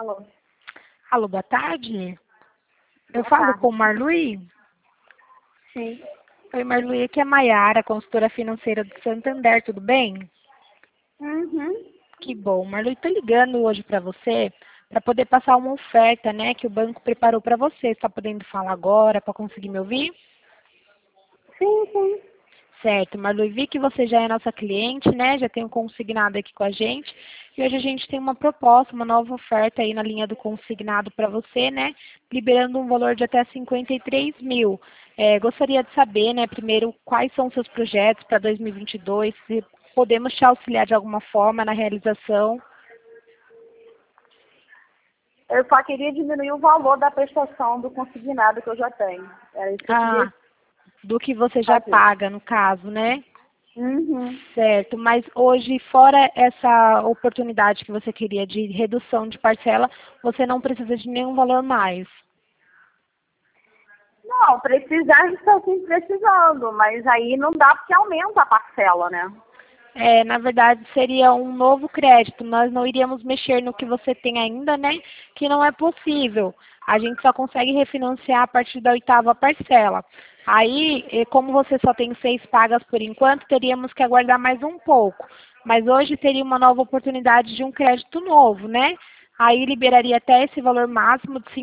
Alô? Alô, boa tarde. Eu Boa falo tarde. com o Marluí? Sim. Oi, Marluí, aqui é Maiara, consultora financeira do Santander, tudo bem? Uhum. Que bom. Marluí, tô ligando hoje para você para poder passar uma oferta, né, que o banco preparou para você. Está podendo falar agora para conseguir me ouvir? Sim, sim. Certo, Marluí, vi que você já é nossa cliente, né? Já tem um consignado aqui com a gente. E hoje a gente tem uma proposta, uma nova oferta aí na linha do consignado para você, né? Liberando um valor de até 53 mil. Gostaria de saber, né, primeiro, quais são os seus projetos para 2022, se podemos te auxiliar de alguma forma na realização. Eu só queria diminuir o valor da prestação do consignado que eu já tenho. Era isso que eu queria Do que você já fazer. paga, no caso, né? Uhum. Certo, mas hoje, fora essa oportunidade que você queria de redução de parcela, você não precisa de nenhum valor mais. Não, precisar a gente está sempre precisando, mas aí não dá porque aumenta a parcela, né? Na verdade, seria um novo crédito. Nós não iríamos mexer no que você tem ainda, né? Que não é possível. A gente só consegue refinanciar a partir da 8ª parcela. Aí, como você só tem 6 pagas por enquanto, teríamos que aguardar mais um pouco. Mas hoje teria uma nova oportunidade de um crédito novo, né? Aí liberaria até esse valor máximo de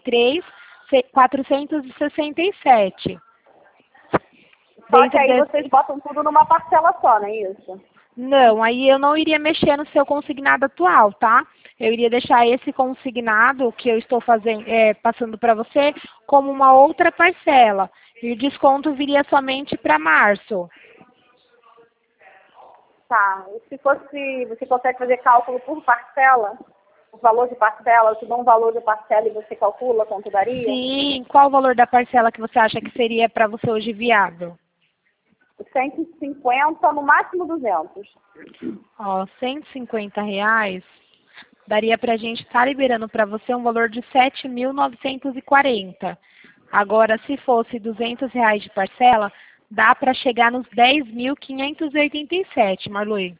53.467. Só que Dentro aí desse vocês botam tudo numa parcela só, não é isso? Não, aí eu não iria mexer no seu consignado atual, tá? Eu iria deixar esse consignado que eu estou fazendo, passando para você como uma outra parcela. E o desconto viria somente para março. Tá. E se fosse, você consegue fazer cálculo por parcela? O valor de parcela, eu te dou um valor de parcela e você calcula quanto daria? Sim, qual o valor da parcela que você acha que seria para você hoje viável? 150, no máximo 200. Ó, R$ 150 daria para a gente estar liberando para você um valor de 7.940. Agora, se fosse R$ 200 de parcela, dá para chegar nos 10.587, Marluí.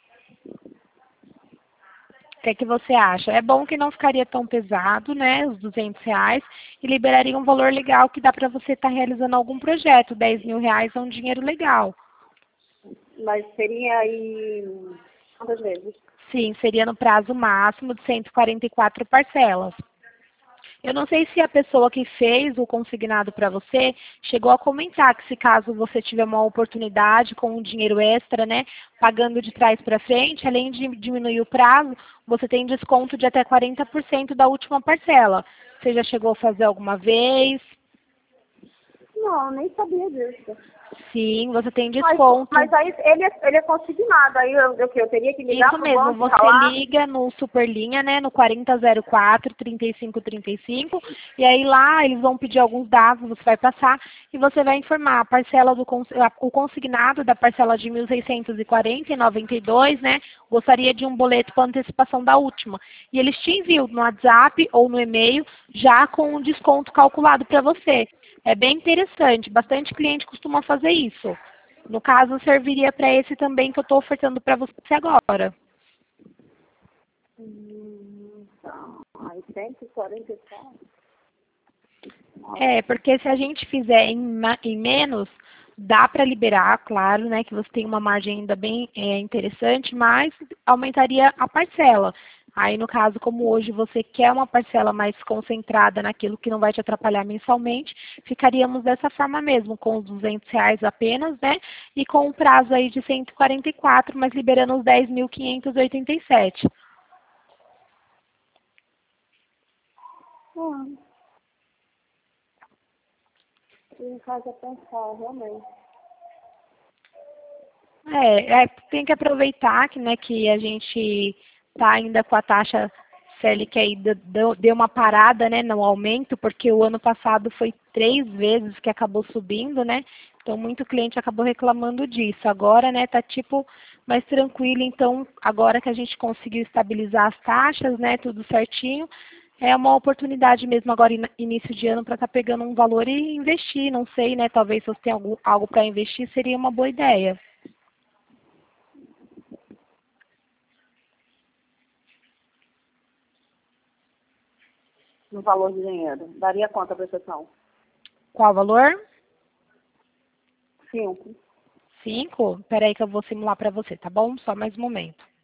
O que é que você acha? É bom que não ficaria tão pesado, né, os R$ 200, e liberaria um valor legal que dá para você estar realizando algum projeto. R$ 10.000 é um dinheiro legal. Mas seria aí quantas vezes? Sim, seria no prazo máximo de 144 parcelas. Eu não sei se a pessoa que fez o consignado para você chegou a comentar que se caso você tiver uma oportunidade com um dinheiro extra, né, pagando de trás para frente, além de diminuir o prazo, você tem desconto de até 40% da última parcela. Você já chegou a fazer alguma vez? Não, nem sabia disso. Sim, você tem Mas, desconto. mas aí ele é consignado, aí eu teria que ligar Isso pro mesmo, banco e você falar. liga no Superlinha, né, no 4004-3535, e aí lá eles vão pedir alguns dados, você vai passar e você vai informar a parcela o consignado da parcela de 1.640,92, né, gostaria de um boleto para antecipação da última. E eles te enviam no WhatsApp ou no e-mail já com um desconto calculado para você. É bem interessante, bastante cliente costuma fazer isso. No caso, serviria para esse também que eu estou ofertando para você agora. Então, aí 144. Porque se a gente fizer em menos, dá para liberar, claro, né, que você tem uma margem ainda bem interessante, mas aumentaria a parcela. Aí, no caso, como hoje você quer uma parcela mais concentrada naquilo que não vai te atrapalhar mensalmente, ficaríamos dessa forma mesmo, com os R$ 200 apenas, né, e com um prazo aí de 144, mas liberando os 10.587. Em casa pensar, realmente. Tem que aproveitar que, né, que a gente está ainda com a taxa Selic aí, deu uma parada, né, no aumento, porque o ano passado foi 3 vezes que acabou subindo, né? Então, muito cliente acabou reclamando disso. Agora, né, tá tipo mais tranquilo. Então, agora que a gente conseguiu estabilizar as taxas, né, tudo certinho, é uma oportunidade mesmo agora, início de ano, para estar pegando um valor e investir. Não sei, né, talvez se você tem algo para investir, seria uma boa ideia. no valor de dinheiro. Daria quanto a prestação? Qual o valor? 5. 5? Peraí que eu vou simular para você, tá bom? Só mais um momento.